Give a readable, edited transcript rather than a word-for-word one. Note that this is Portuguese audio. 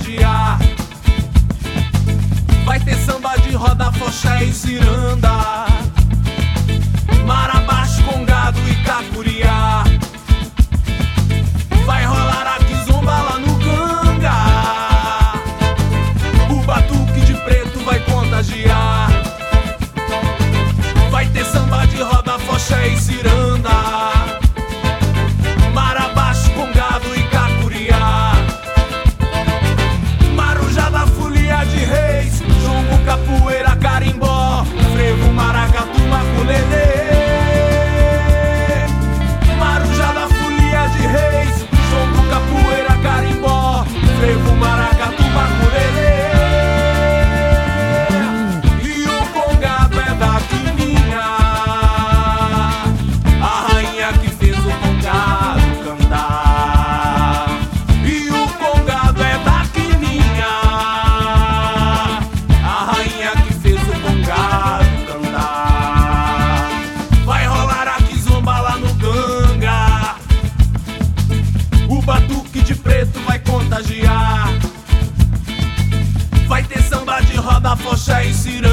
contagiar. Vai ter samba de roda, foché e ciranda, marabaixo, congado e cacuriá. Vai rolar a kizomba lá no Ganga, o batuque de preto vai contagiar. Vai ter samba de roda, foché e ciranda, marabaixo, congado e cacuriá. Marujada, folia de reis, jongo, capoeira, carimbó, frevo, maracatu, maculelê. Marujada, folia de reis, jongo, capoeira, carimbó, frevo, maracatu, maculelê. E o congado é da Quininha, a rainha que fez o congado cantar. E o congado é da Quininha, a rainha que fez o congado cantar. Vai rolar a kizomba lá no Ganga, o batuque de preto vai contagiar. Vai ter samba de roda, foché e ciranda,